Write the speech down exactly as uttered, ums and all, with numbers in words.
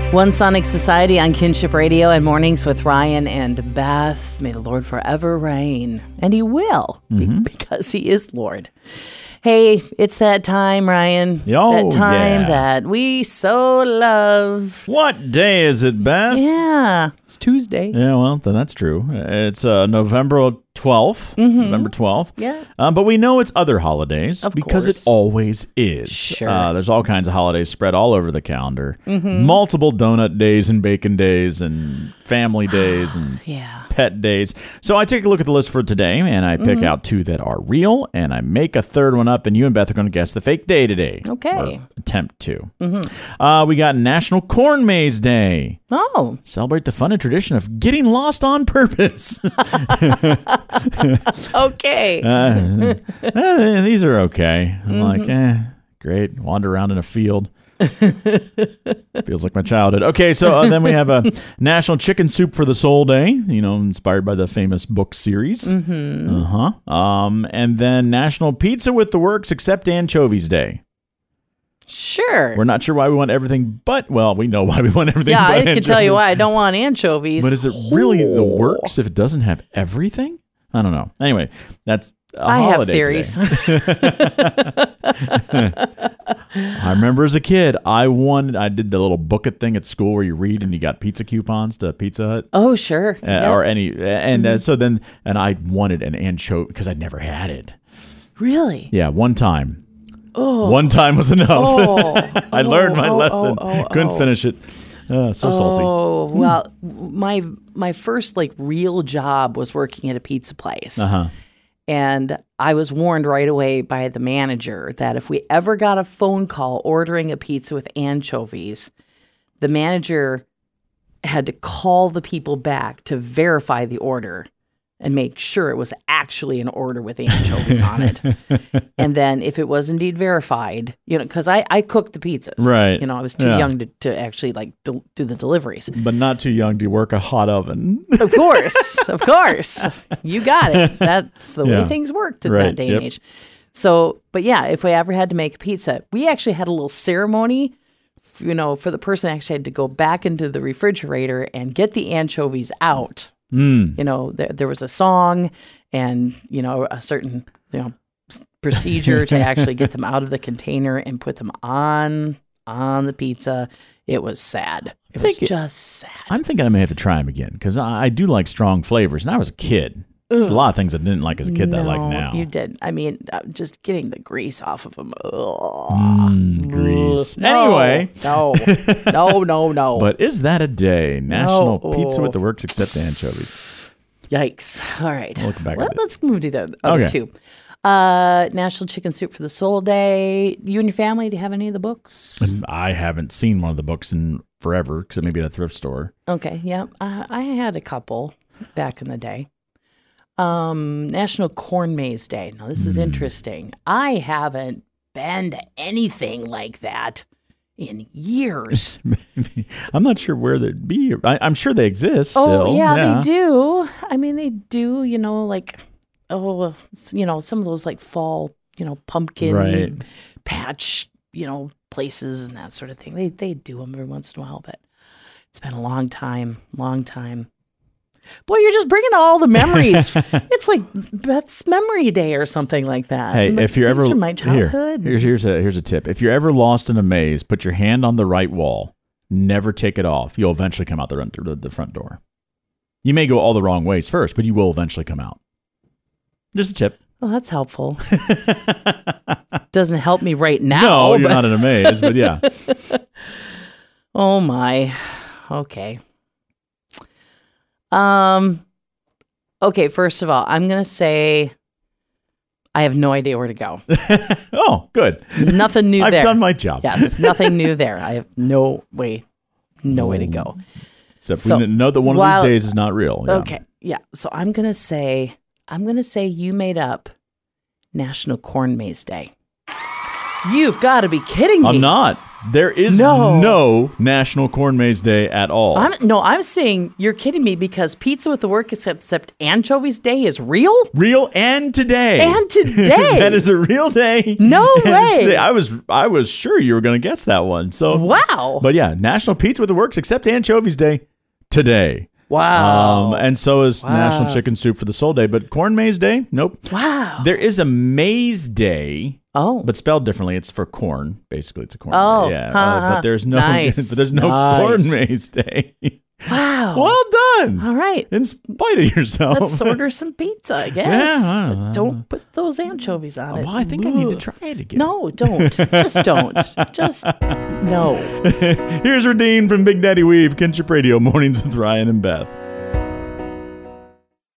One Sonic Society on Kinship Radio and Mornings with Ryan and Beth. May the Lord forever reign. And he will, Mm-hmm. be- because he is Lord. Hey, it's that time, Ryan. Oh, that time yeah. that we so love. What day is it, Beth? Yeah, it's Tuesday. Yeah, well, then that's true. It's uh, November twelfth. Mm-hmm. November twelfth. Yeah. Uh, but we know it's other holidays Of because course. it always is. Sure. Uh, there's all kinds of holidays spread all over the calendar. Mm-hmm. Multiple donut days and bacon days and family days and Yeah. pet days. So I take a look at the list for today, and I pick Mm-hmm. out two that are real, and I make a third one up, and you and Beth are going to guess the fake day today. Okay. Or attempt to. Mm-hmm. Uh, we got National Corn Maze Day. Oh, Celebrate the fun and tradition of getting lost on purpose. okay. Uh, eh, these are okay. I'm Mm-hmm. like, eh, great. Wander around in a field. Feels like my childhood. Okay, so uh, then we have a National Chicken Soup for the Soul Day, you know, inspired by the famous book series. Mm-hmm. Uh-huh. Um, and then National Pizza with the Works Except Anchovies Day. Sure. We're not sure why we want everything but, well, we know why we want everything yeah, but I can tell you anchovies. why I don't want anchovies. But is it really the works if it doesn't have everything? I don't know. Anyway, that's a I have holiday theories. today. I remember as a kid, I wanted, I did the little book it thing at school where you read and you got pizza coupons to Pizza Hut. Oh, sure. Uh, Yeah. Or any, and uh, so then, and I wanted an anchovy because I'd never had it. Really? Yeah, one time. Oh. One time was enough. Oh. I learned my Oh, oh, lesson. oh, oh, Couldn't oh. finish it. Uh, so salty. Oh, well, my my first like real job was working at a pizza place. Uh-huh. And I was warned right away by the manager that if we ever got a phone call ordering a pizza with anchovies, the manager had to call the people back to verify the order and make sure it was actually an order with anchovies on it. And then if it was indeed verified, you know, because I, I cooked the pizzas. Right. You know, I was too Yeah. young to, to actually like do, do the deliveries. But not too young to work a hot oven. Of course, of course. You got it. That's the Yeah. way things worked in Right, that day yep. and age. So, but yeah, if we ever had to make a pizza, we actually had a little ceremony, you know, for the person that actually had to go back into the refrigerator and get the anchovies out. Mm. You know, there, there was a song and, you know, a certain, you know, s- procedure to actually get them out of the container and put them on on the pizza. It was sad. It was Think it- just sad. I'm thinking I may have to try them again because I, I do like strong flavors. And I was a kid. There's a lot of things I didn't like as a kid that I like No, now. You did. I mean, uh, just getting the grease off of them. Mm, grease. No, Anyway. no, no, no, no. But is that a day? National No. Pizza with the Works Except Anchovies. Yikes! All right. We'll come back well, with it. let's move to the other Okay. two. Uh, National Chicken Soup for the Soul Day. You and your family, do you have any of the books? I haven't seen one of the books in forever except maybe at a thrift store. Okay, yeah. Uh, I had a couple back in the day. Um, National Corn Maze Day. Now, this is Hmm. interesting. I haven't been to anything like that in years. I'm not sure where they'd be. I, I'm sure they exist still. Oh, yeah, they do. I mean, they do, you know, like, oh, s- you know, some of those like fall, you know, pumpkin Right. patch, you know, places and that sort of thing. They they do them every once in a while, but it's been a long time, long time. Boy, you're just bringing all the memories. It's like Beth's Memory Day or something like that. Hey, M- if you're things ever from my here, childhood. here's here's a here's a tip. If you're ever lost in a maze, put your hand on the right wall. Never take it off. You'll eventually come out the run- the the front door. You may go all the wrong ways first, but you will eventually come out. Just a tip. Well, that's helpful. Doesn't help me right now. no, you're but- not in a maze, but yeah. Oh my. Okay. Um okay, first of all, I'm going to say I have no idea where to go. Oh, good. Nothing new I've there. done my job. Yes, nothing new there. I have no way no way to go. Except So, we know that one of while- these days is not real. Yeah. Okay. Yeah. So I'm going to say I'm going to say you made up National Corn Maze Day. You've got to be kidding me. I'm not. There is No. no National Corn Maze Day at all. I'm, no, I'm saying you're kidding me because Pizza with the Works Except Anchovies Day is real? Real and today. And today. That is a real day. No And way. it's today. I was I was sure you were going to guess that one. So Wow. But yeah, National Pizza with the Works Except Anchovies Day today. Wow. Um, and so is Wow. National Chicken Soup for the Soul Day. But Corn Maze Day, nope. Wow. There is a Maize Day. Oh. But spelled differently. It's for corn. Basically, it's a corn. Oh, day. yeah. huh, uh, huh. but there's no. Nice. but there's no Nice. Corn Maze Day. Wow. Well done. All right. In spite of yourself. Let's order some pizza, I guess. Yeah, I But don't don't put those anchovies on it. Well, I think I need to Ugh. try it again. No, don't. Just don't. Just no. Here's Radine from Big Daddy Weave, Kinship Radio, Mornings with Ryan and Beth.